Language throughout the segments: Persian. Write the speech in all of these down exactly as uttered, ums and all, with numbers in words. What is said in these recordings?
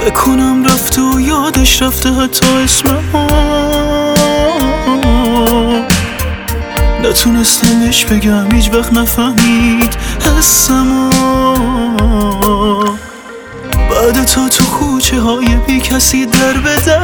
فکر کنم رفته و یادش رفته حتی اسممو، نتونستم بهش بگم هیچ وقت نفهمید حسمو. بعد تا تو کوچه های بی کسی در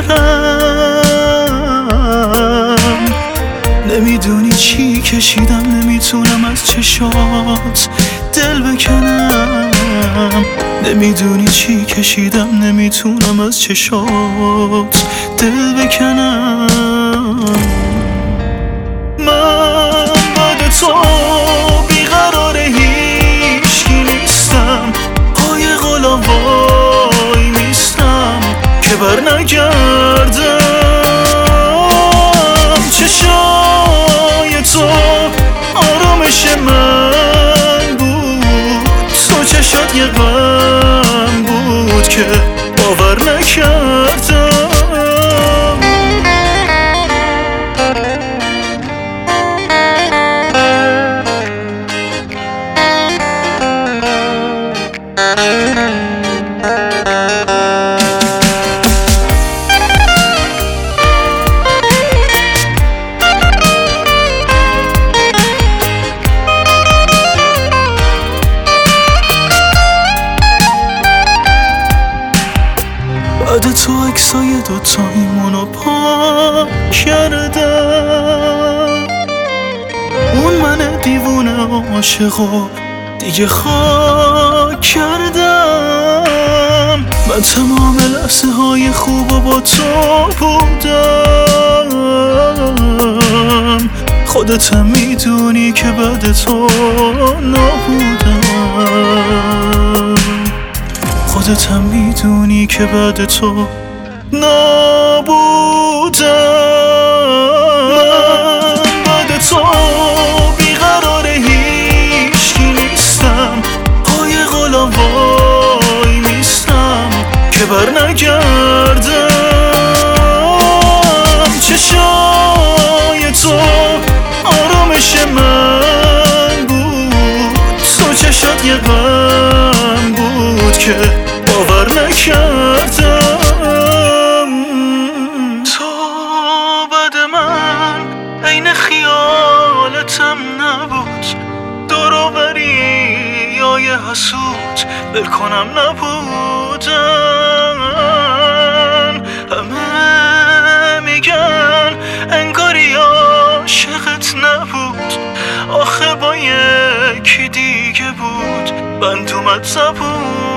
بدرم، نمیدونی چی کشیدم، نمیتونم از چشات دل بکنم. نمیدونی چی کشیدم، نمیتونم از چشات دل بکنم. من بعد تو بیقرار هیچکی نیستم، پای غلام وای میستم که بر نگردم. چشای تو آرامش من بود، تو چشات یه غم بود که باور نکردم. بعد تو عکسای دوتاییمونو پاک کردم، اون من دیوونه عاشقو دیگه خاک کردم. من تمام لحظه های خوبو با تو بودم، خودتم میدونی که بعد تو نبودم. خودتم میدونی که بعد تو نبودم. من بعد تو بیقرار هیچکی نیستم، پای غلام وای میستم که بر نگردم. چشای تو آرامش من بود، تو چشات یه غم بود که باور نکردم. تو بعد من عین خیالتم نبود، دور و بریای حسود ول کنم نبودن. همه میگن انگاری عاشقت نبود، آخه با یکی دیگه بود، بند اومد زبون.